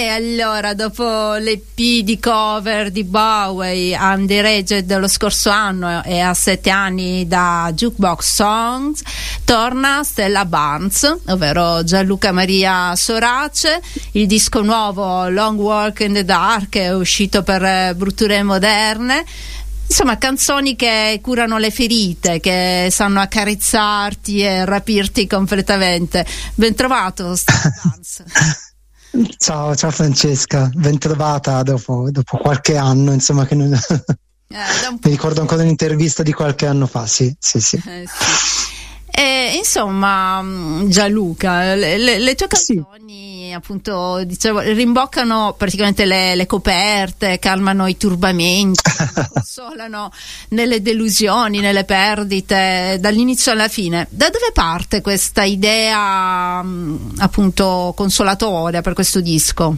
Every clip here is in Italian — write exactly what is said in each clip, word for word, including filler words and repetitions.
E allora, dopo l'E P di cover di Bowie, I'm the Rage dello scorso anno e a sette anni da Jukebox Songs, torna Stella Barnes, ovvero Gianluca Maria Sorace. Il disco nuovo Long Walk in the Dark è uscito per Brutture Moderne. Insomma, canzoni che curano le ferite, che sanno accarezzarti e rapirti completamente. Ben trovato, Stella Barnes. Ciao, ciao Francesca, ben trovata dopo, dopo qualche anno, insomma, che non... eh, mi ricordo ancora un'intervista di qualche anno fa, sì, sì, sì. Eh, sì. E, insomma, Gianluca, le, le, le tue canzoni, sì, appunto, dicevo, rimboccano praticamente le, le coperte, calmano i turbamenti, consolano nelle delusioni, nelle perdite, dall'inizio alla fine. Da dove parte questa idea, appunto, consolatoria per questo disco?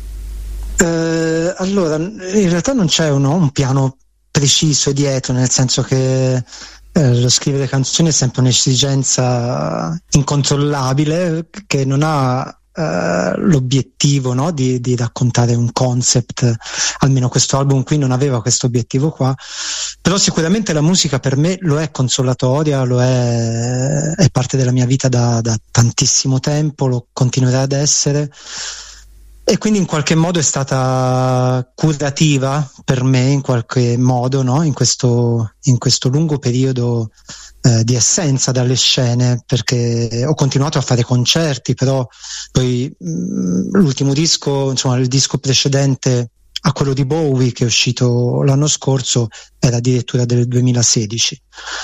Eh, allora, in realtà non c'è uno, un piano preciso dietro, nel senso che Eh, lo scrivere canzoni è sempre un'esigenza incontrollabile che non ha eh, l'obiettivo, no, di, di raccontare un concept. Almeno questo album qui non aveva questo obiettivo qua, però sicuramente la musica per me lo è consolatoria, lo è, è parte della mia vita da, da tantissimo tempo, lo continuerà ad essere. E quindi in qualche modo è stata curativa per me, in qualche modo, no? In questo, in questo lungo periodo eh, di assenza dalle scene, perché ho continuato a fare concerti, però poi mh, l'ultimo disco, insomma il disco precedente a quello di Bowie, che è uscito l'anno scorso, era addirittura del duemilasedici.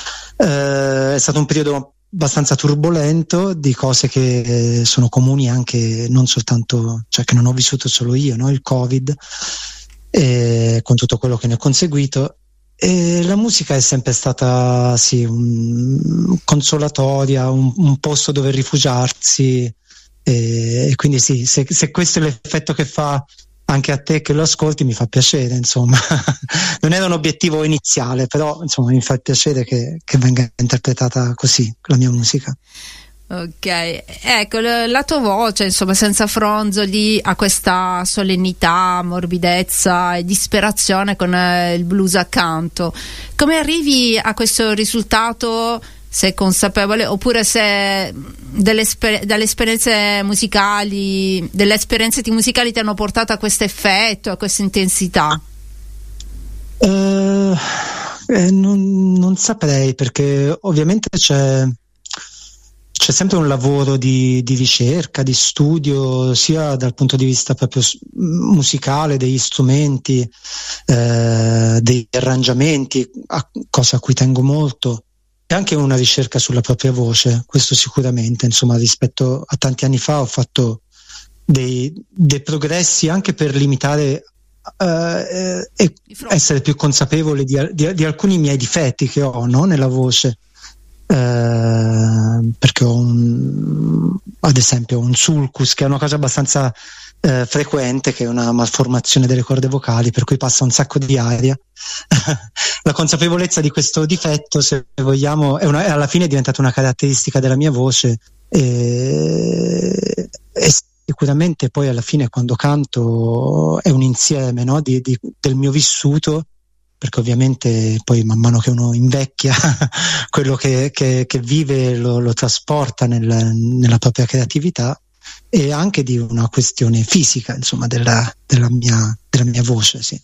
Eh, è stato un periodo abbastanza turbolento, di cose che sono comuni anche, non soltanto, cioè che non ho vissuto solo io, no? Il Covid, e con tutto quello che ne è conseguito. E la musica è sempre stata, sì, un, consolatoria, un, un posto dove rifugiarsi, e, e quindi sì, se, se questo è l'effetto che fa anche a te che lo ascolti, mi fa piacere, insomma. Non era un obiettivo iniziale, però insomma mi fa piacere che, che venga interpretata così la mia musica. Ok, ecco, la tua voce, insomma, senza fronzoli, ha questa solennità, morbidezza e disperazione con il blues accanto. Come arrivi a questo risultato? Sei consapevole, oppure se delle esper- dalle esperienze musicali, delle esperienze musicali ti hanno portato a questo effetto, a questa intensità? Uh, eh, non, non saprei, perché ovviamente c'è c'è sempre un lavoro di, di ricerca, di studio, sia dal punto di vista proprio musicale, degli strumenti, eh, degli arrangiamenti, a, cosa a cui tengo molto. E anche una ricerca sulla propria voce, questo sicuramente, insomma, rispetto a tanti anni fa ho fatto dei, dei progressi anche per limitare eh, e essere più consapevole di, di, di alcuni miei difetti che ho, no, nella voce, eh, perché ho un, ad esempio un sulcus, che è una cosa abbastanza eh, frequente, che è una malformazione delle corde vocali, per cui passa un sacco di aria. La consapevolezza di questo difetto, se vogliamo, è, una, è alla fine è diventata una caratteristica della mia voce, e, e sicuramente poi alla fine quando canto è un insieme, no, di, di, del mio vissuto, perché ovviamente poi man mano che uno invecchia quello che, che, che vive lo, lo trasporta nel, nella propria creatività, e anche di una questione fisica, insomma, della, della, mia, della mia voce, sì.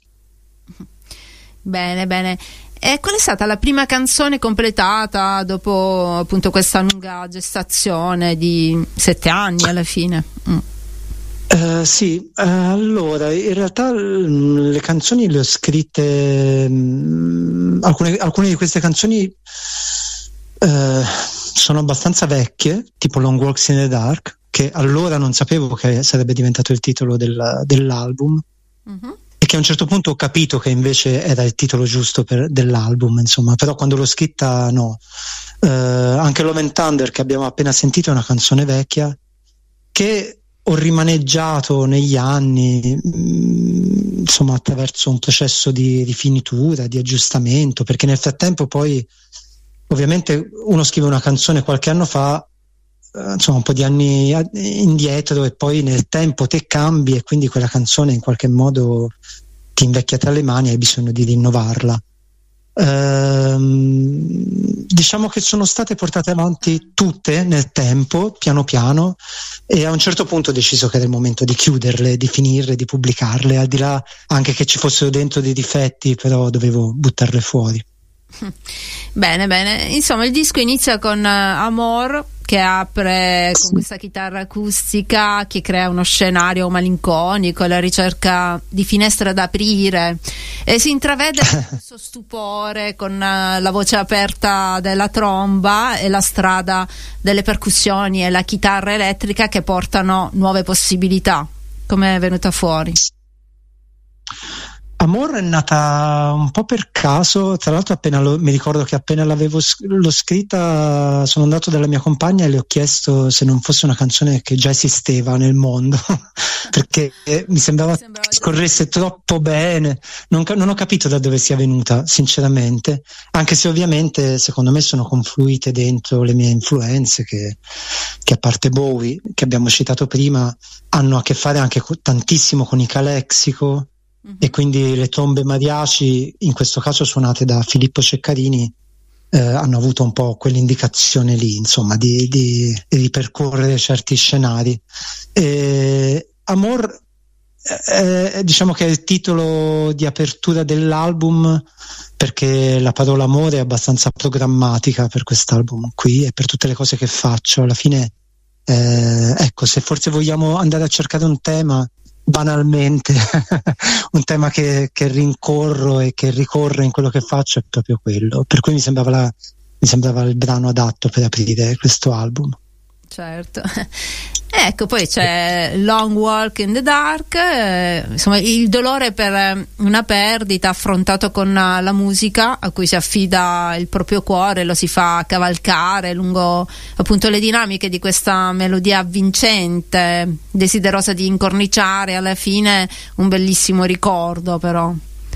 Bene, bene. E qual è stata la prima canzone completata dopo appunto questa lunga gestazione di sette anni alla fine? Mm. Uh, sì, uh, allora in realtà l- le canzoni le ho scritte, mh, alcune, alcune di queste canzoni uh, sono abbastanza vecchie, tipo Long Walks in the Dark, che allora non sapevo che sarebbe diventato il titolo del, dell'album. Mm-hmm. E che a un certo punto ho capito che invece era il titolo giusto per, dell'album, insomma, però quando l'ho scritta no. Uh, anche Love and Thunder, che abbiamo appena sentito, è una canzone vecchia che ho rimaneggiato negli anni, mh, insomma, attraverso un processo di rifinitura, di aggiustamento, perché nel frattempo poi ovviamente uno scrive una canzone qualche anno fa, insomma un po' di anni indietro, e poi nel tempo te cambi e quindi quella canzone in qualche modo ti invecchia tra le mani e hai bisogno di rinnovarla. Ehm, diciamo che sono state portate avanti tutte nel tempo, piano piano, e a un certo punto ho deciso che era il momento di chiuderle, di finirle, di pubblicarle, al di là anche che ci fossero dentro dei difetti, però dovevo buttarle fuori. Bene, bene. Insomma, il disco inizia con uh, Amor, che apre con questa chitarra acustica che crea uno scenario malinconico, la ricerca di finestre da aprire, e si intravede questo stupore con uh, la voce aperta della tromba e la strada delle percussioni e la chitarra elettrica che portano nuove possibilità. Come è venuta fuori? Amor è nata un po' per caso, tra l'altro appena lo, mi ricordo che appena l'avevo l'ho scritta sono andato dalla mia compagna e le ho chiesto se non fosse una canzone che già esisteva nel mondo perché mi sembrava che scorresse troppo bene, non, non ho capito da dove sia venuta sinceramente, anche se ovviamente secondo me sono confluite dentro le mie influenze che, che a parte Bowie, che abbiamo citato prima, hanno a che fare anche con, tantissimo con i Calexico. Mm-hmm. E quindi le trombe mariachi, in questo caso suonate da Filippo Ceccarini, eh, hanno avuto un po' quell'indicazione lì, insomma, di, di, di ripercorrere certi scenari. E Amor, eh, diciamo che è il titolo di apertura dell'album, perché la parola amore è abbastanza programmatica per quest'album qui e per tutte le cose che faccio. Alla fine, eh, ecco, se forse vogliamo andare a cercare un tema, banalmente un tema che, che rincorro e che ricorre in quello che faccio è proprio quello, per cui mi sembrava, la, mi sembrava il brano adatto per aprire questo album. Certo. Ecco, poi c'è Long Walk in the Dark, eh, insomma il dolore per una perdita affrontato con la musica a cui si affida il proprio cuore, lo si fa cavalcare lungo appunto le dinamiche di questa melodia avvincente, desiderosa di incorniciare alla fine un bellissimo ricordo, però.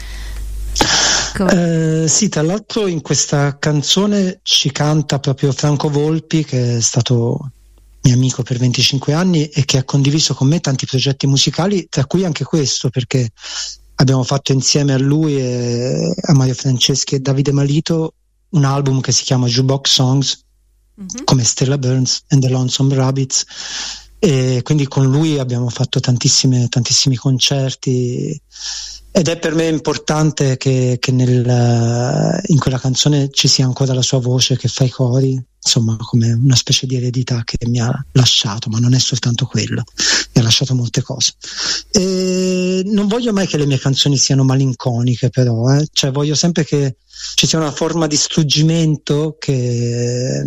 Eh, sì, tra l'altro in questa canzone ci canta proprio Franco Volpi, che è stato mio amico per venticinque anni e che ha condiviso con me tanti progetti musicali, tra cui anche questo, perché abbiamo fatto insieme a lui e a Mario Franceschi e Davide Malito un album che si chiama Jukebox Songs, mm-hmm. come Stella Burns and the Lonesome Rabbits, e quindi con lui abbiamo fatto tantissime, tantissimi concerti, ed è per me importante che, che nel, in quella canzone ci sia ancora la sua voce che fa i cori, insomma, come una specie di eredità che mi ha lasciato, ma non è soltanto quello, mi ha lasciato molte cose. E non voglio mai che le mie canzoni siano malinconiche, però, eh? Cioè voglio sempre che ci sia una forma di struggimento che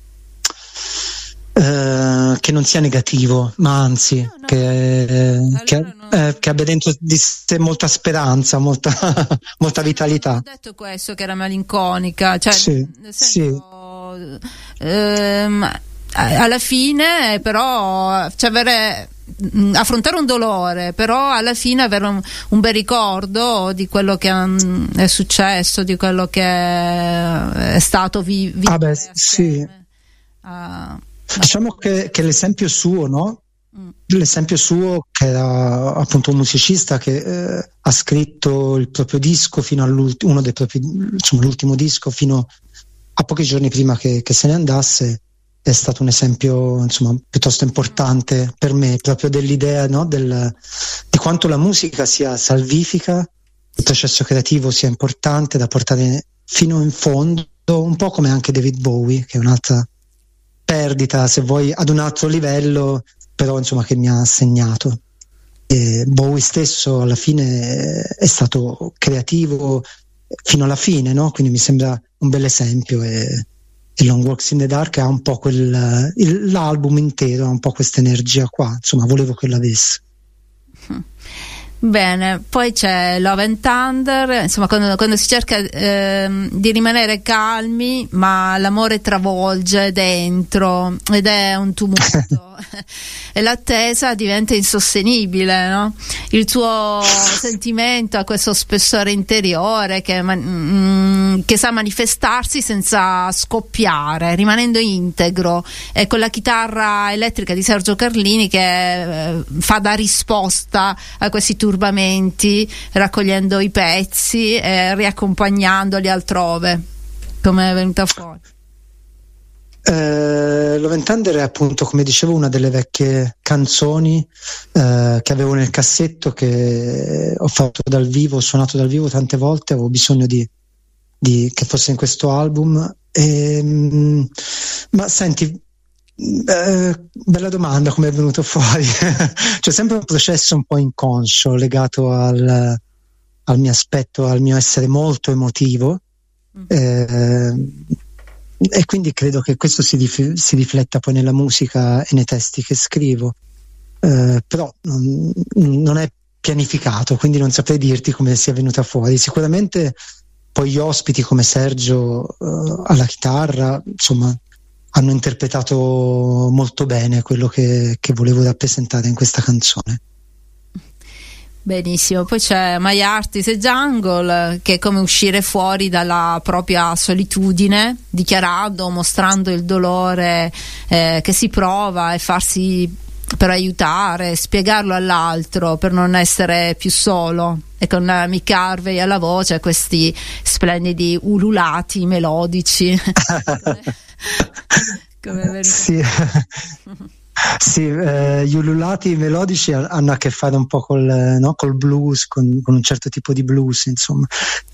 Uh, che non sia negativo, ma anzi no, no. Che, allora che, no. eh, che abbia dentro di sé molta speranza, molta, molta vitalità. Non ho detto questo che era malinconica, cioè sì, nel senso, sì. ehm, alla fine però cioè avere affrontare un dolore, però alla fine avere un, un bel ricordo di quello che è successo, di quello che è stato vi, vivere ah beh, sì. uh, Diciamo che, che l'esempio suo, no? Mm. L'esempio suo, che era appunto un musicista che eh, ha scritto il proprio disco fino all'ultimo, uno dei propri, insomma, l'ultimo disco fino a pochi giorni prima che, che se ne andasse, è stato un esempio, insomma, piuttosto importante mm. per me, proprio dell'idea, no? Del, di quanto la musica sia salvifica, il processo creativo sia importante da portare fino in fondo, un po' come anche David Bowie, che è un'altra perdita, se vuoi, ad un altro livello, però insomma che mi ha segnato. E Bowie stesso alla fine è stato creativo fino alla fine, no? Quindi mi sembra un bel esempio, e, e Long Walks in the Dark ha un po' quel, il, l'album intero ha un po' questa energia qua, insomma volevo che l'avesse. Bene, poi c'è Love and Thunder, insomma quando, quando si cerca eh, di rimanere calmi, ma l'amore travolge dentro ed è un tumulto e l'attesa diventa insostenibile, no? Il tuo sentimento ha questo spessore interiore che, mm, che sa manifestarsi senza scoppiare, rimanendo integro, e con la chitarra elettrica di Sergio Carlini che eh, fa da risposta a questi turbamenti, raccogliendo i pezzi e riaccompagnandoli altrove. Come è venuta fuori? Uh, Love and Thunder è appunto, come dicevo, una delle vecchie canzoni uh, che avevo nel cassetto, che ho fatto dal vivo, ho suonato dal vivo tante volte, avevo bisogno di, di che fosse in questo album. E, um, ma senti, uh, bella domanda, come è venuto fuori. C'è sempre un processo un po' inconscio legato al, al mio aspetto, al mio essere molto emotivo. Mm. Uh, E quindi credo che questo si, dif- si rifletta poi nella musica e nei testi che scrivo, eh, però non, non è pianificato, quindi non saprei dirti come sia venuta fuori. Sicuramente poi gli ospiti come Sergio eh, alla chitarra, insomma, hanno interpretato molto bene quello che, che volevo rappresentare in questa canzone. Benissimo, poi c'è My Heart is a Jungle, che è come uscire fuori dalla propria solitudine, dichiarando, mostrando il dolore eh, che si prova, e farsi per aiutare, spiegarlo all'altro per non essere più solo. E con uh, Mick Harvey alla voce, questi splendidi ululati melodici. Come è sì. Sì, eh, gli ululati melodici hanno a che fare un po' col, no, col blues, con, con un certo tipo di blues, insomma.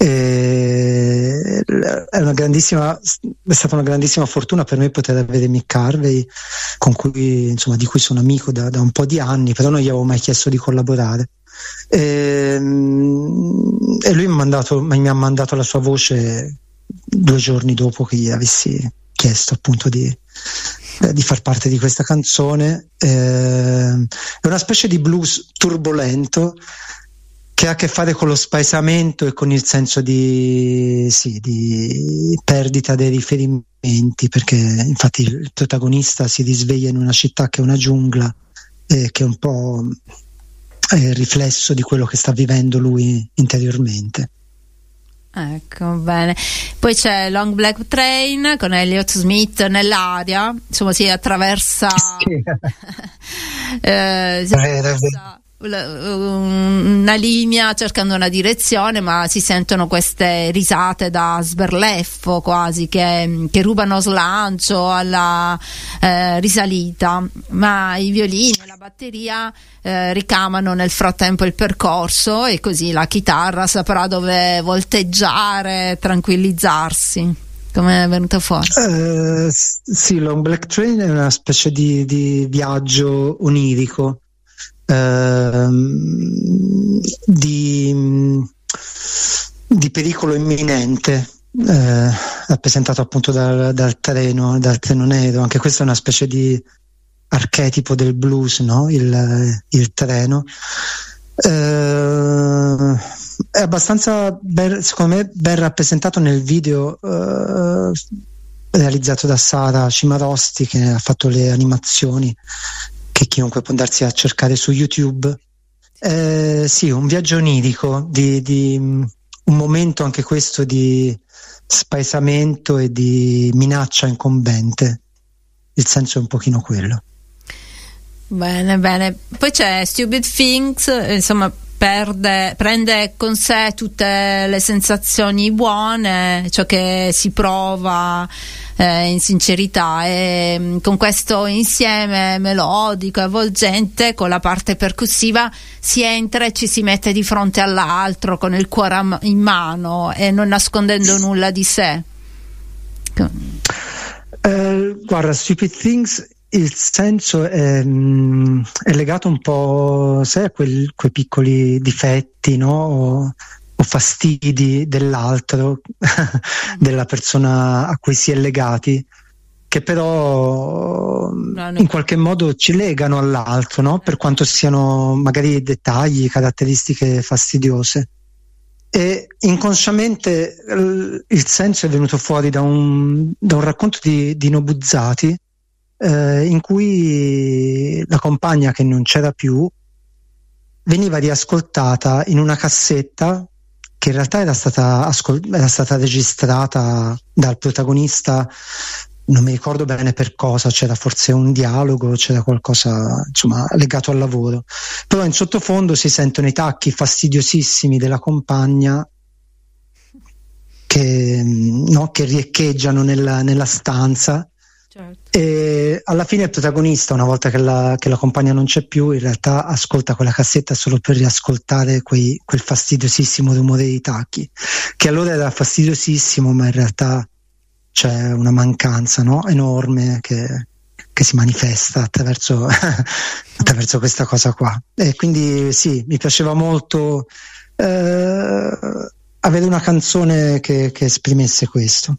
E è una grandissima, è stata una grandissima fortuna per me poter avere Mick Harvey, con cui, insomma, di cui sono amico da, da un po' di anni, però non gli avevo mai chiesto di collaborare. E, e lui mi ha mandato, mi ha mandato la sua voce due giorni dopo che gli avessi chiesto appunto di di far parte di questa canzone. Eh, è una specie di blues turbolento che ha a che fare con lo spaesamento e con il senso di, sì, di perdita dei riferimenti, perché infatti il protagonista si risveglia in una città che è una giungla, eh, che è un po' il riflesso di quello che sta vivendo lui interiormente. Ecco, bene. Poi c'è Long Black Train con Elliott Smith nell'aria, insomma si attraversa, sì. eh, si attraversa una linea cercando una direzione, ma si sentono queste risate da sberleffo quasi che, che rubano slancio alla eh, risalita, ma i violini e la batteria eh, ricamano nel frattempo il percorso, e così la chitarra saprà dove volteggiare, tranquillizzarsi. Come è venuta fuori? Uh, sì, Long Black Train è una specie di, di viaggio onirico, Uh, di, di pericolo imminente, uh, rappresentato appunto dal, dal treno, dal treno nero. Anche questo è una specie di archetipo del blues, no? Il, il treno. Uh, è abbastanza ben, secondo me ben rappresentato nel video uh, realizzato da Sara Cimarosti, che ha fatto le animazioni, che chiunque può andarsi a cercare su YouTube. Eh, sì, un viaggio onirico, di, di un momento anche questo di spaesamento e di minaccia incombente. Il senso è un pochino quello. Bene, bene. Poi c'è Stupid Things, insomma perde, prende con sé tutte le sensazioni buone, ciò che si prova eh, in sincerità, e con questo insieme melodico e avvolgente, con la parte percussiva, si entra e ci si mette di fronte all'altro con il cuore in mano e non nascondendo nulla di sé. Uh, guarda, Stupid Things, il senso è, è legato un po', sai, a quel, quei piccoli difetti, no? O, o fastidi dell'altro, della persona a cui si è legati, che però in qualche modo ci legano all'altro, no? Per quanto siano magari dettagli, caratteristiche fastidiose. E inconsciamente il senso è venuto fuori da un, da un racconto di, di Nobuzzati, eh, in cui la compagna, che non c'era più, veniva riascoltata in una cassetta che in realtà era stata, ascol- era stata registrata dal protagonista, non mi ricordo bene per cosa, c'era forse un dialogo, c'era qualcosa insomma legato al lavoro, però in sottofondo si sentono i tacchi fastidiosissimi della compagna che, no, che riecheggiano nella, nella stanza. Certo. E alla fine il protagonista, una volta che la, che la compagna non c'è più, in realtà ascolta quella cassetta solo per riascoltare quei, quel fastidiosissimo rumore dei tacchi, che allora era fastidiosissimo, ma in realtà c'è una mancanza, no? enorme che, che si manifesta attraverso, attraverso questa cosa qua. E quindi sì, mi piaceva molto eh, avere una canzone che, che esprimesse questo.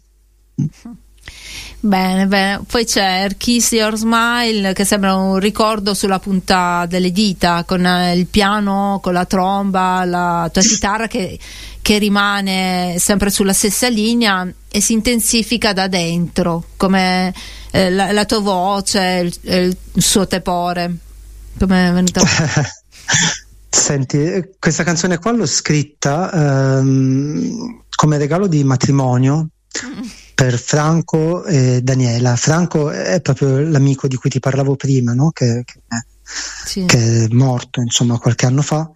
Bene, bene. Poi c'è Kiss Your Smile, che sembra un ricordo sulla punta delle dita, con il piano, con la tromba, la tua chitarra che, che rimane sempre sulla stessa linea e si intensifica da dentro, come eh, la, la tua voce, il, il suo tepore. Come è venuta? Senti, questa canzone qua l'ho scritta ehm, come regalo di matrimonio per Franco e Daniela. Franco è proprio l'amico di cui ti parlavo prima, no? che, che, sì. che è morto insomma qualche anno fa,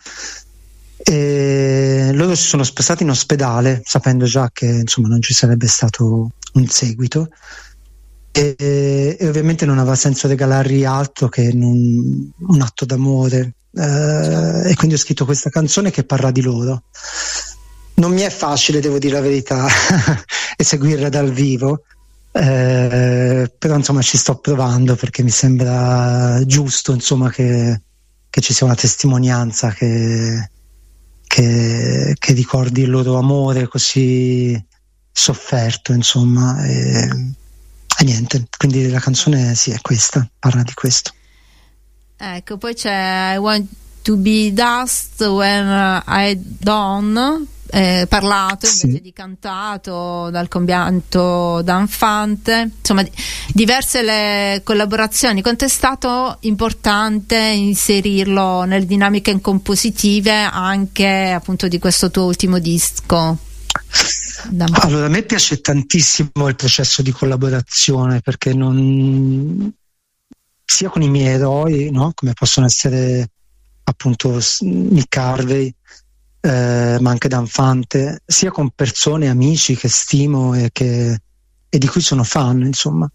e loro si sono spostati in ospedale sapendo già che insomma non ci sarebbe stato un seguito, e, e ovviamente non aveva senso regalargli altro che un, un atto d'amore, eh, e quindi ho scritto questa canzone che parla di loro. Non mi è facile, devo dire la verità, eseguirla dal vivo, eh, però insomma ci sto provando, perché mi sembra giusto insomma che, che ci sia una testimonianza che, che, che ricordi il loro amore così sofferto, insomma, e, e niente, quindi la canzone sì, è questa, parla di questo. Ecco, poi c'è I Want to Be Dust When I Dawn, eh, parlato invece sì. di cantato dal compianto D'Anfante, insomma diverse le collaborazioni. Quanto è stato importante inserirlo nelle dinamiche compositive anche appunto di questo tuo ultimo disco? Allora, a me piace tantissimo il processo di collaborazione, perché non sia con i miei eroi, no? Come possono essere appunto Nick Harvey, eh, ma anche D'Anfante, sia con persone, amici che stimo e, che, e di cui sono fan, insomma.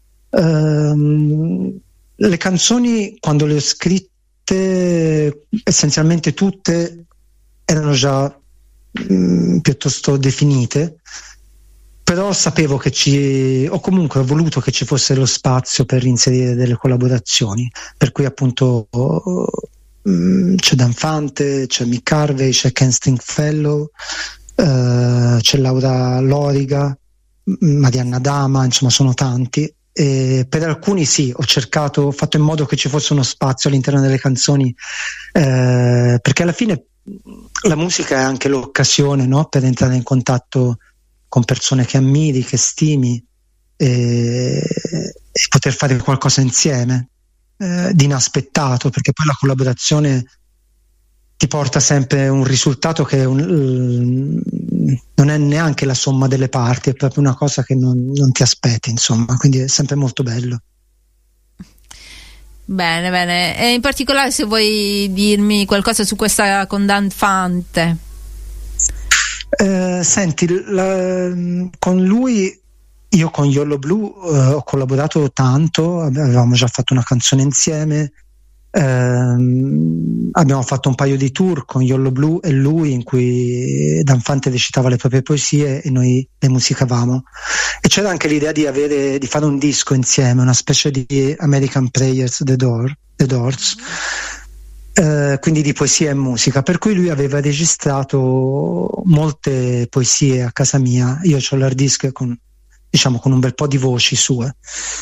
Ehm, le canzoni, quando le ho scritte, essenzialmente tutte erano già mh, piuttosto definite, però sapevo che ci, o comunque ho voluto che ci fosse lo spazio per inserire delle collaborazioni, per cui appunto c'è D'Anfante, c'è Mick Harvey, c'è Ken Stringfellow, eh, c'è Laura Loriga, Marianna Dama, insomma sono tanti, e per alcuni sì, ho cercato, ho fatto in modo che ci fosse uno spazio all'interno delle canzoni, eh, perché alla fine la musica è anche l'occasione, no? Per entrare in contatto con persone che ammiri, che stimi, e, e poter fare qualcosa insieme. Eh, di inaspettato, perché poi la collaborazione ti porta sempre un risultato che è un, uh, non è neanche la somma delle parti, è proprio una cosa che non, non ti aspetti, insomma, quindi è sempre molto bello. Bene, bene. E in particolare, se vuoi dirmi qualcosa su questa con D'Anfante. Eh, senti, la, con lui io con Yellow Blue eh, ho collaborato tanto, avevamo già fatto una canzone insieme, ehm, abbiamo fatto un paio di tour con Yellow Blue e lui, in cui D'Anfante recitava le proprie poesie e noi le musicavamo, e c'era anche l'idea di avere, di fare un disco insieme, una specie di American Prayers The, Door, The Doors, eh, quindi di poesia e musica, per cui lui aveva registrato molte poesie a casa mia. Io ho l'hard disk con diciamo con un bel po' di voci sue.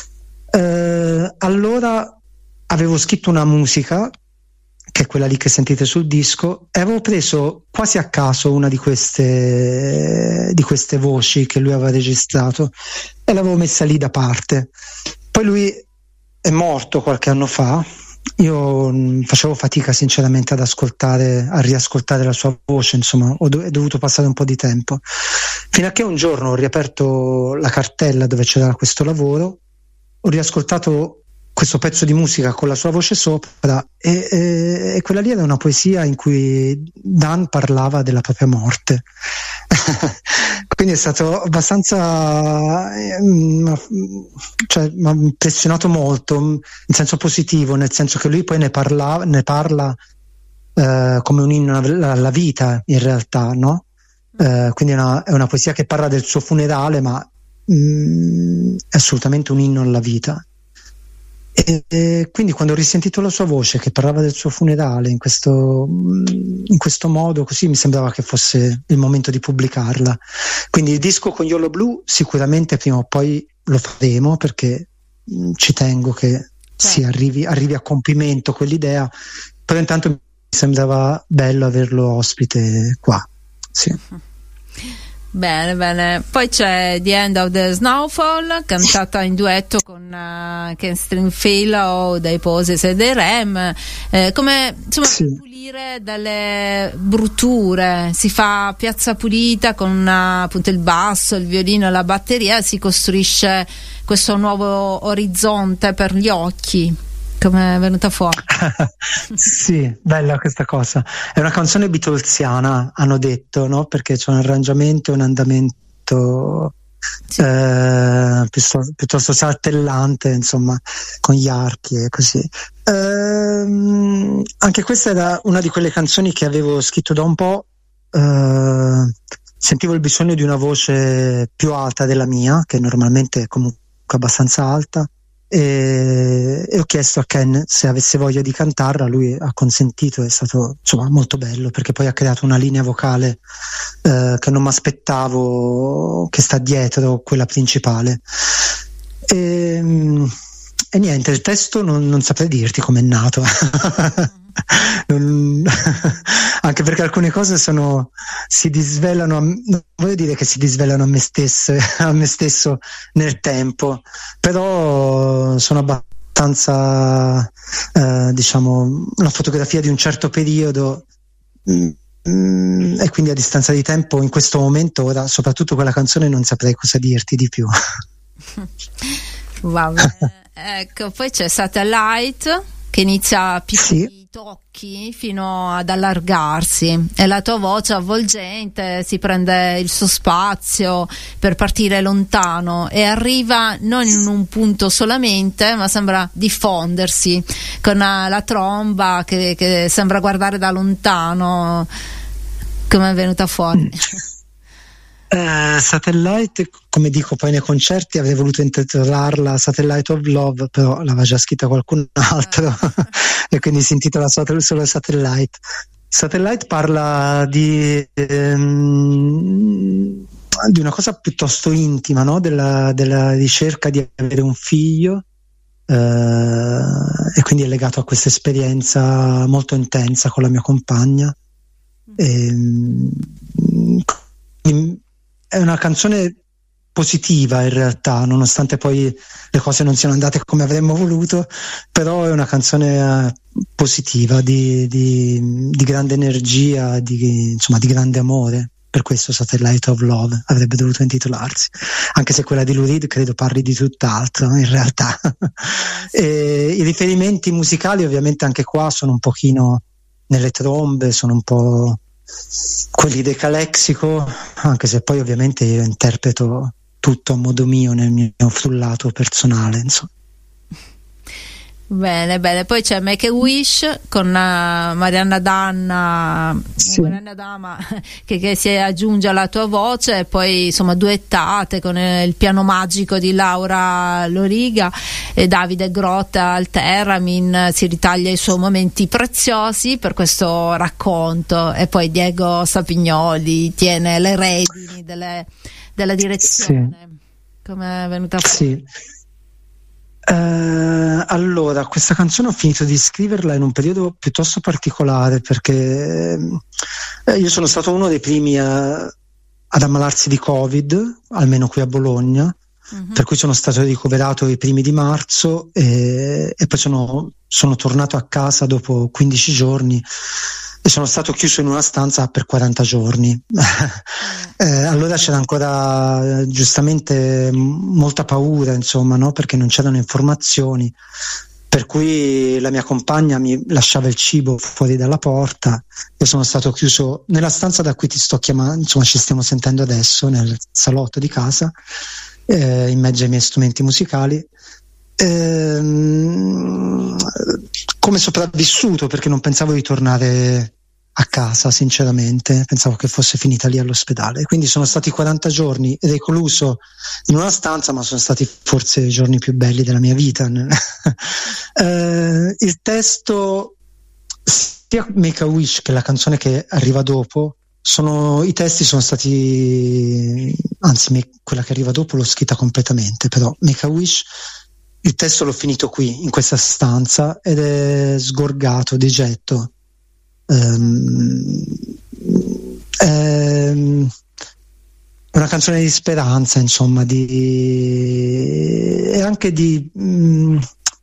Eh, allora avevo scritto una musica, che è quella lì che sentite sul disco, e avevo preso quasi a caso una di queste, di queste voci che lui aveva registrato e l'avevo messa lì da parte. Poi lui è morto qualche anno fa, io facevo fatica sinceramente ad ascoltare, a riascoltare la sua voce, insomma ho do- è dovuto passare un po' di tempo, fino a che un giorno ho riaperto la cartella dove c'era questo lavoro, ho riascoltato questo pezzo di musica con la sua voce sopra e, e, e quella lì era una poesia in cui Dan parlava della propria morte. Quindi è stato abbastanza, cioè mi ha impressionato molto in senso positivo, nel senso che lui poi ne parla, ne parla eh, come un inno alla, alla vita in realtà, no? Eh, quindi è una, è una poesia che parla del suo funerale, ma mh, è assolutamente un inno alla vita. E, e quindi quando ho risentito la sua voce che parlava del suo funerale in questo, in questo modo, così mi sembrava che fosse il momento di pubblicarla. Quindi il disco con Yellow Blue sicuramente prima o poi lo faremo, perché mh, ci tengo che sì, arrivi, arrivi a compimento quell'idea, però intanto mi sembrava bello averlo ospite qua. Sì. Bene, bene. Poi c'è The End of the Snowfall, cantata in duetto con uh, Ken Stringfellow dei Poses e dei Rem, eh, come insomma sì. Per pulire dalle brutture. Si fa piazza pulita con uh, appunto il basso, il violino e la batteria, si costruisce questo nuovo orizzonte per gli occhi. Come è venuta fuori? Sì, bella questa cosa. È una canzone beatlesiana, hanno detto, no? Perché c'è un arrangiamento e un andamento sì. eh, piuttosto, piuttosto saltellante, insomma, con gli archi e così. Eh, anche questa era una di quelle canzoni che avevo scritto da un po'. Eh, sentivo il bisogno di una voce più alta della mia, che normalmente è comunque abbastanza alta. E, e ho chiesto a Ken se avesse voglia di cantarla, lui ha consentito, è stato insomma molto bello, perché poi ha creato una linea vocale eh, che non mi aspettavo, che sta dietro quella principale. E, e niente, il testo non, non saprei dirti com'è nato. non, anche perché alcune cose sono si disvelano a, non voglio dire che si disvelano a me stesse a me stesso nel tempo, però sono abbastanza eh, diciamo una fotografia di un certo periodo, mm, e quindi a distanza di tempo in questo momento ora soprattutto quella canzone non saprei cosa dirti di più. Va bene. Ecco, poi c'è Satellite che inizia a piccoli sì. tocchi fino ad allargarsi, e la tua voce avvolgente si prende il suo spazio per partire lontano e arriva non in un punto solamente, ma sembra diffondersi con la tromba che, che sembra guardare da lontano. Come è venuta fuori? Uh, Satellite, come dico poi nei concerti, avrei voluto intitolarla Satellite of Love, però l'aveva già scritta qualcun altro e quindi si intitola solo Satellite. Satellite parla di, ehm, di una cosa piuttosto intima, no? della, della ricerca di avere un figlio, eh, e quindi è legato a questa esperienza molto intensa con la mia compagna. E, è una canzone positiva in realtà, nonostante poi le cose non siano andate come avremmo voluto, però è una canzone positiva, di, di, di grande energia, di, insomma di grande amore. Per questo Satellite of Love avrebbe dovuto intitolarsi, anche se quella di Lou Reed credo parli di tutt'altro in realtà. E i riferimenti musicali ovviamente anche qua sono un pochino nelle trombe, sono un po' quelli del Calexico, anche se poi ovviamente io interpreto tutto a modo mio nel mio frullato personale, insomma. Bene, bene. Poi c'è Make a Wish con uh, Marianna Danna, sì. Marianna Dama che, che si aggiunge alla tua voce, e poi insomma duettate con il piano magico di Laura Loriga, e Davide Grotta al Terramin si ritaglia i suoi momenti preziosi per questo racconto, e poi Diego Sapignoli tiene le redini delle, della direzione. Sì. Come è venuta fuori? Sì. Uh, allora, questa canzone ho finito di scriverla in un periodo piuttosto particolare, perché eh, io sono stato uno dei primi a, ad ammalarsi di Covid, almeno qui a Bologna, uh-huh. Per cui sono stato ricoverato i primi di marzo e, e poi sono, sono tornato a casa dopo quindici giorni e sono stato chiuso in una stanza per quaranta giorni. eh, allora c'era ancora eh, giustamente molta paura, insomma, no? Perché non c'erano informazioni, per cui la mia compagna mi lasciava il cibo fuori dalla porta e sono stato chiuso nella stanza da cui ti sto chiamando, insomma ci stiamo sentendo adesso, nel salotto di casa, eh, in mezzo ai miei strumenti musicali. Ehm, come sopravvissuto, perché non pensavo di tornare a casa, sinceramente pensavo che fosse finita lì all'ospedale, quindi sono stati quaranta giorni recluso in una stanza, ma sono stati forse i giorni più belli della mia vita. eh, il testo, sia Make a Wish che la canzone che arriva dopo, sono, i testi sono stati, anzi me, quella che arriva dopo l'ho scritta completamente, però Make a Wish il testo l'ho finito qui, in questa stanza, ed è sgorgato di getto. Um, è una canzone di speranza, insomma, di, e anche di, um,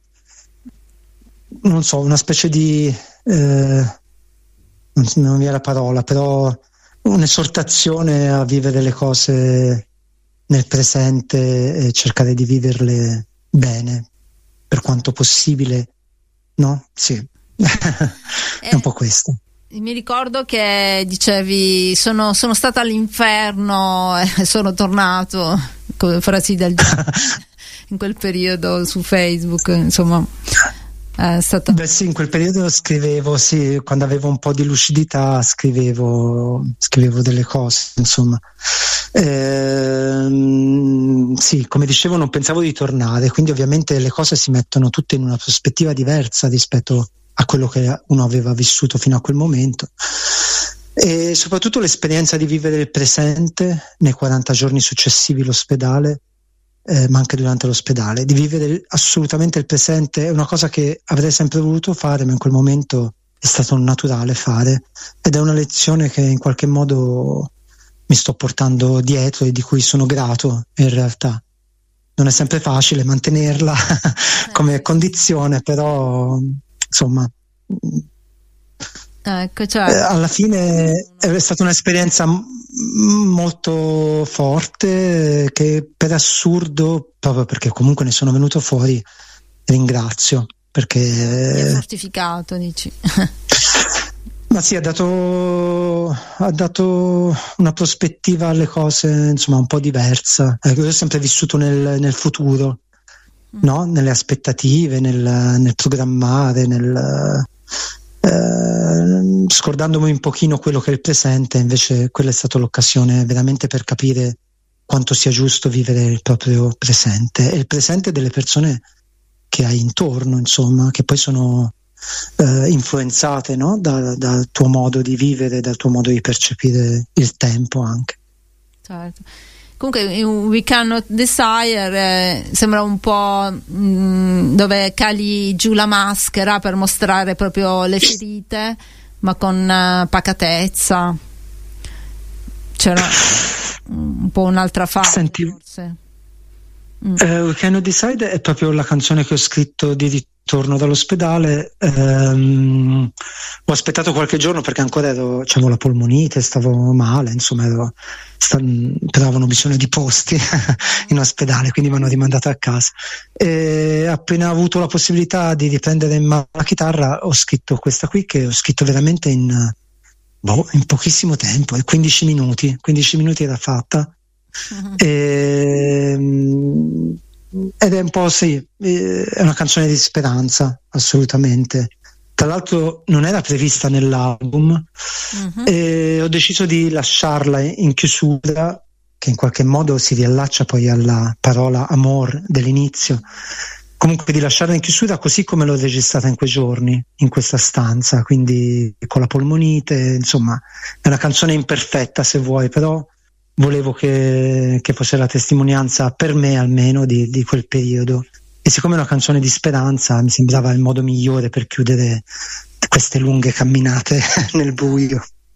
non so, una specie di, eh, non, non mi viene la parola, però un'esortazione a vivere le cose nel presente e cercare di viverle bene per quanto possibile, no? Sì. È un po' questo. Mi ricordo che dicevi sono, sono stata all'inferno e sono tornato, con frasi del genere in quel periodo su Facebook, insomma è stata... Beh sì, in quel periodo scrivevo, sì, quando avevo un po' di lucidità scrivevo scrivevo delle cose, insomma. Ehm, sì, come dicevo, non pensavo di tornare, quindi ovviamente le cose si mettono tutte in una prospettiva diversa rispetto a quello che uno aveva vissuto fino a quel momento, e soprattutto l'esperienza di vivere il presente nei quaranta giorni successivi l'ospedale, eh, ma anche durante l'ospedale, di vivere assolutamente il presente è una cosa che avrei sempre voluto fare, ma in quel momento è stato naturale fare, ed è una lezione che in qualche modo mi sto portando dietro e di cui sono grato. In realtà non è sempre facile mantenerla come condizione, però insomma, ecco, cioè... eh, alla fine è stata un'esperienza m- molto forte che per assurdo, proprio perché comunque ne sono venuto fuori, ringrazio, perché è fortificato, dici. ma sì, ha dato ha dato una prospettiva alle cose, insomma, un po' diversa. Eh, io ho sempre vissuto nel, nel futuro, no? Nelle aspettative, nel, nel programmare, nel, eh, scordandomi un pochino quello che è il presente. Invece quella è stata l'occasione veramente per capire quanto sia giusto vivere il proprio presente e il presente delle persone che hai intorno, insomma, che poi sono eh, influenzate, no? da, dal tuo modo di vivere, dal tuo modo di percepire il tempo anche. Certo. Comunque We Cannot Desire eh, sembra un po' mh, dove cali giù la maschera per mostrare proprio le ferite, ma con uh, pacatezza. C'era un po' un'altra fase. Senti, forse. Mm. Uh, We Cannot Decide è proprio la canzone che ho scritto di ritorno dall'ospedale. Um, ho aspettato qualche giorno perché ancora ero, avevo la polmonite, stavo male, insomma, ero, stav- però avevano bisogno di posti in ospedale, quindi mi hanno rimandato a casa. E appena avuto la possibilità di riprendere in mano la chitarra, ho scritto questa qui, che ho scritto veramente in, boh, in pochissimo tempo, in quindici minuti. quindici minuti era fatta. Uh-huh. E, ed è un po', sì, è una canzone di speranza, assolutamente. Tra l'altro non era prevista nell'album. Uh-huh. E ho deciso di lasciarla in chiusura, che in qualche modo si riallaccia poi alla parola amor dell'inizio, comunque di lasciarla in chiusura così come l'ho registrata in quei giorni, in questa stanza, quindi con la polmonite. Insomma, è una canzone imperfetta, se vuoi, però volevo che, che fosse la testimonianza, per me almeno, di, di quel periodo. E siccome è una canzone di speranza, mi sembrava il modo migliore per chiudere queste lunghe camminate nel buio.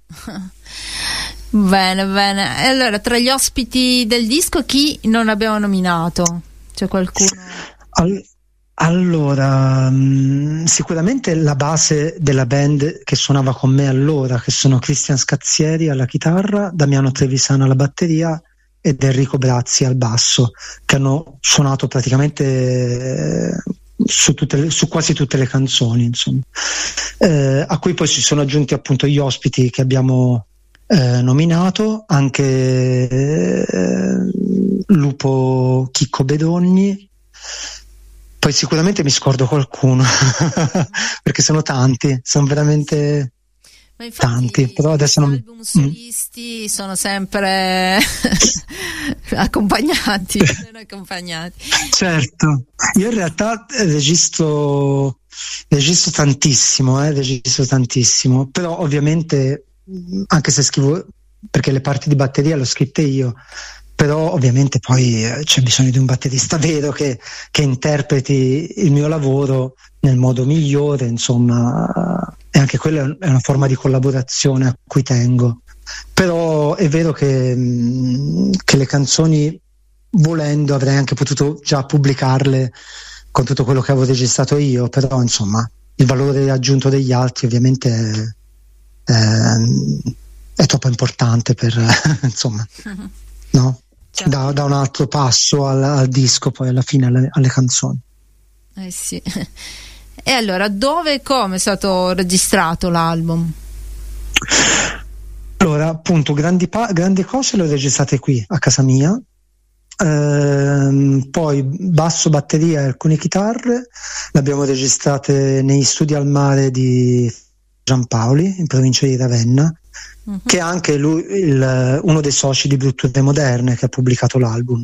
Bene, bene. E allora, tra gli ospiti del disco, chi non abbiamo nominato? C'è qualcuno? All- allora, mh, sicuramente la base della band che suonava con me allora, che sono Cristian Scazzieri alla chitarra, Damiano Trevisano alla batteria ed Enrico Brazzi al basso, che hanno suonato praticamente eh, su, tutte le, su quasi tutte le canzoni, insomma. Eh, a cui poi si sono aggiunti appunto gli ospiti che abbiamo eh, nominato, anche eh, Lupo Chicco Bedogni. Poi sicuramente mi scordo qualcuno perché sono tanti, sono veramente Ma infatti, tanti, però adesso gli non... album solisti mm. sono sempre accompagnati, ben accompagnati. Certo, io in realtà registro registro tantissimo, eh, registro tantissimo, però ovviamente anche se scrivo, perché le parti di batteria le ho scritte io, però ovviamente poi c'è bisogno di un batterista vero che, che interpreti il mio lavoro nel modo migliore, insomma, e anche quella è una forma di collaborazione a cui tengo. Però è vero che, che le canzoni, volendo, avrei anche potuto già pubblicarle con tutto quello che avevo registrato io, però insomma il valore aggiunto degli altri ovviamente è, è, è troppo importante per insomma, no? Da, da un altro passo al, al disco, poi alla fine alle, alle canzoni. Eh sì. E allora, dove e come è stato registrato l'album? Allora, appunto, grandi, pa- grandi cose le ho registrate qui a casa mia, ehm, poi basso, batteria e alcune chitarre le abbiamo registrate negli studi al mare di Giampaoli, in provincia di Ravenna, uh-huh. che è anche lui il, uno dei soci di Brutture Moderne, che ha pubblicato l'album.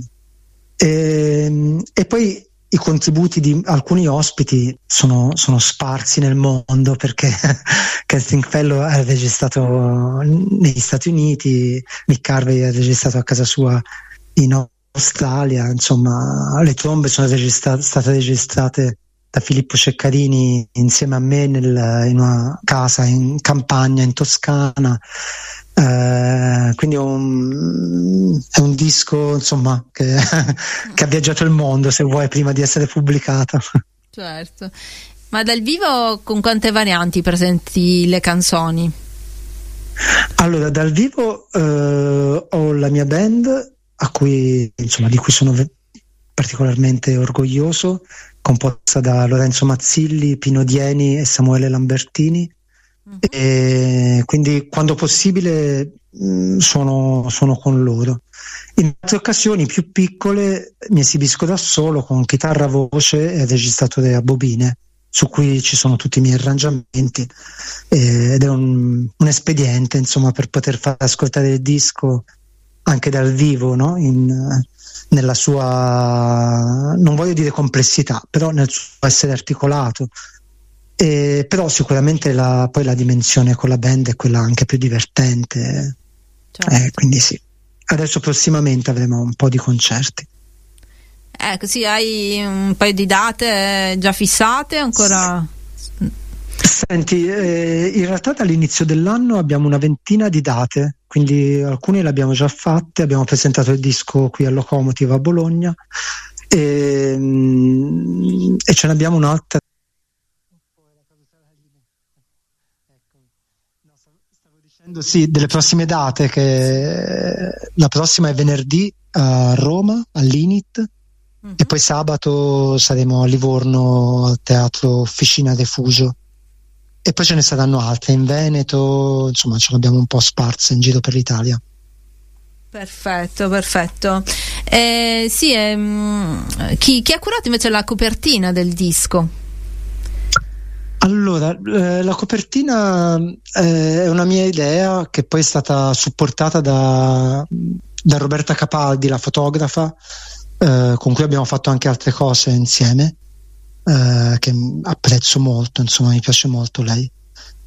E, e poi i contributi di alcuni ospiti sono, sono sparsi nel mondo, perché Casting Fellow ha registrato negli Stati Uniti, Mick Harvey ha registrato a casa sua in Australia, insomma le trombe sono registra- state registrate da Filippo Ceccarini insieme a me nel, in una casa in campagna in Toscana. Uh, quindi è un, è un disco insomma che, che ha viaggiato il mondo, se vuoi, prima di essere pubblicato. Certo. Ma dal vivo con quante varianti presenti le canzoni? Allora, dal vivo uh, ho la mia band a cui insomma di cui sono particolarmente orgoglioso, composta da Lorenzo Mazzilli, Pino Dieni e Samuele Lambertini. Uh-huh. E quindi quando possibile mh, sono, sono con loro. In altre occasioni più piccole mi esibisco da solo con chitarra, voce e registratore a bobine, su cui ci sono tutti i miei arrangiamenti, eh, ed è un, un espediente insomma per poter far ascoltare il disco anche dal vivo, no? In, nella sua, non voglio dire complessità, però nel suo essere articolato. Eh, però sicuramente la, poi la dimensione con la band è quella anche più divertente, certo. eh, quindi sì, adesso prossimamente avremo un po' di concerti. Eh, così hai un paio di date già fissate ancora? Senti, eh, in realtà dall'inizio dell'anno abbiamo una ventina di date, quindi alcune le abbiamo già fatte, abbiamo presentato il disco qui al Locomotive a Bologna e, e ce ne abbiamo un'altra. Sì, delle prossime date, che la prossima è venerdì a Roma all'Init, mm-hmm. e poi sabato saremo a Livorno al Teatro Officina Refugio, e poi ce ne saranno altre in Veneto, insomma ce l'abbiamo un po' sparse in giro per l'Italia. Perfetto, perfetto. Eh, sì, ehm, chi, chi ha curato invece la copertina del disco? Allora, eh, la copertina eh, è una mia idea che poi è stata supportata da, da Roberta Capaldi, la fotografa, eh, con cui abbiamo fatto anche altre cose insieme, eh, che apprezzo molto, insomma mi piace molto lei.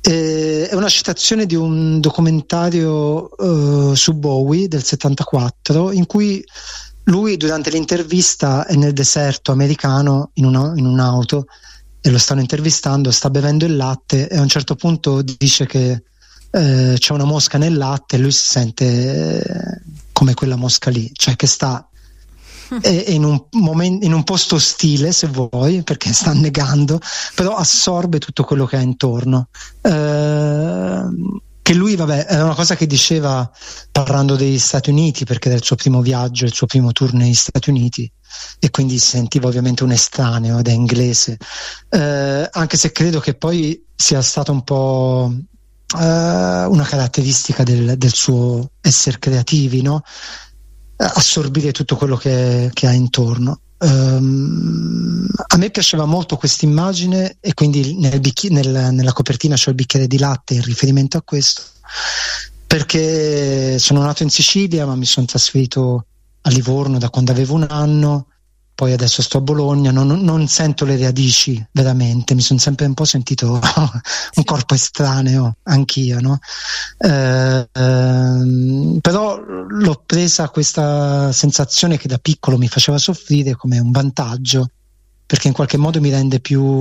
Eh, è una citazione di un documentario uh, su Bowie del settantaquattro, in cui lui durante l'intervista è nel deserto americano in, una, in un'auto e lo stanno intervistando, sta bevendo il latte e a un certo punto dice che eh, c'è una mosca nel latte e lui si sente eh, come quella mosca lì, cioè che sta è in un momento, in un posto ostile, se vuoi, perché sta annegando, però assorbe tutto quello che ha intorno. Eh, che lui, vabbè, è una cosa che diceva parlando degli Stati Uniti, perché era il suo primo viaggio, il suo primo tour negli Stati Uniti, e quindi si sentiva ovviamente un estraneo ed è inglese. Eh, anche se credo che poi sia stata un po' eh, una caratteristica del, del suo essere creativi, no? Assorbire tutto quello che, che ha intorno. Um, a me piaceva molto questa immagine e quindi nel bicchi- nel, nella copertina c'è il bicchiere di latte in riferimento a questo, perché sono nato in Sicilia ma mi sono trasferito a Livorno da quando avevo un anno, poi adesso sto a Bologna, non, non sento le radici veramente, mi sono sempre un po' sentito un corpo estraneo anch'io, no? Eh, ehm, però l'ho presa questa sensazione che da piccolo mi faceva soffrire come un vantaggio, perché in qualche modo mi rende più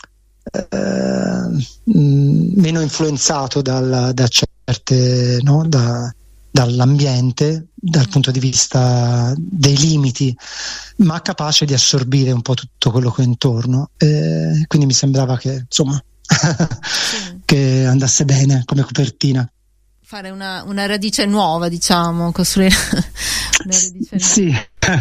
eh, meno influenzato dal, da certe, no? da, dall'ambiente, dal punto di vista dei limiti, ma capace di assorbire un po' tutto quello che è intorno. E quindi mi sembrava che, insomma, che andasse bene come copertina. Fare una, una radice nuova, diciamo, costruire una radice nuova. Sì.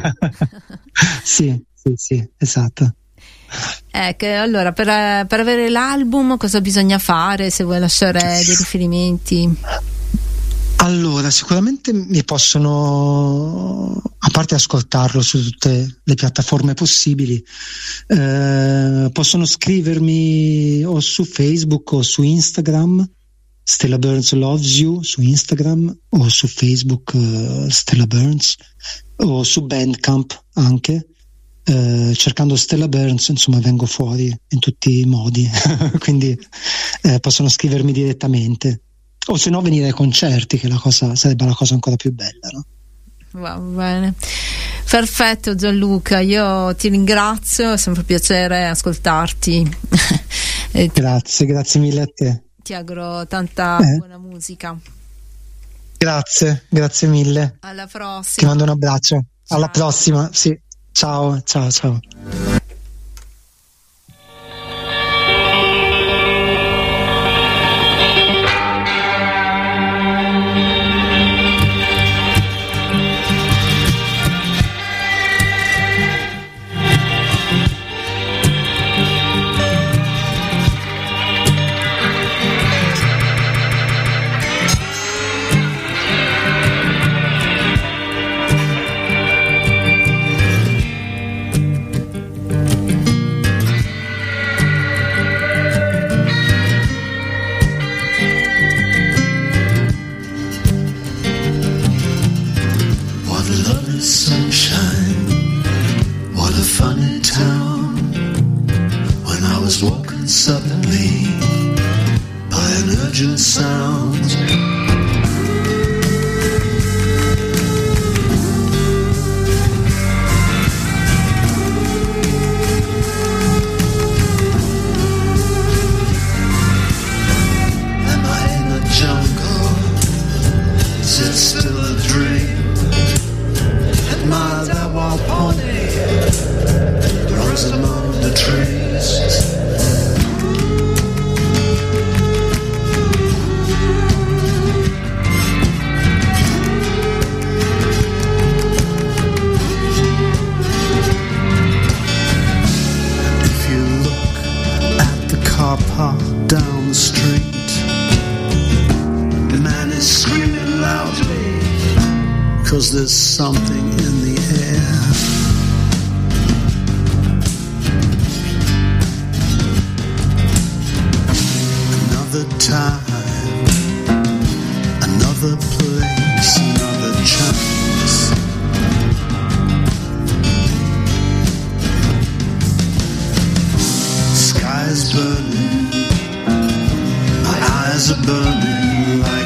sì, sì, sì, esatto. Ecco, allora, per, per avere l'album cosa bisogna fare, se vuoi lasciare dei riferimenti? Allora, sicuramente mi possono, a parte ascoltarlo su tutte le piattaforme possibili, eh, possono scrivermi o su Facebook o su Instagram, Stella Burns Loves You su Instagram, o su Facebook uh, Stella Burns, o su Bandcamp anche, eh, cercando Stella Burns, insomma vengo fuori in tutti i modi, quindi eh, possono scrivermi direttamente. O se no venire ai concerti, che la cosa sarebbe la cosa ancora più bella, no? Va bene, perfetto Gianluca, io ti ringrazio, è sempre un piacere ascoltarti. Grazie, grazie mille a te. Ti auguro tanta eh. buona musica. Grazie, grazie mille. Alla prossima. Ti mando un abbraccio. Ciao. Alla prossima, sì. Ciao, ciao, ciao. There's something in the air. Another time, another place, another chance. Sky's burning, my as a burning light.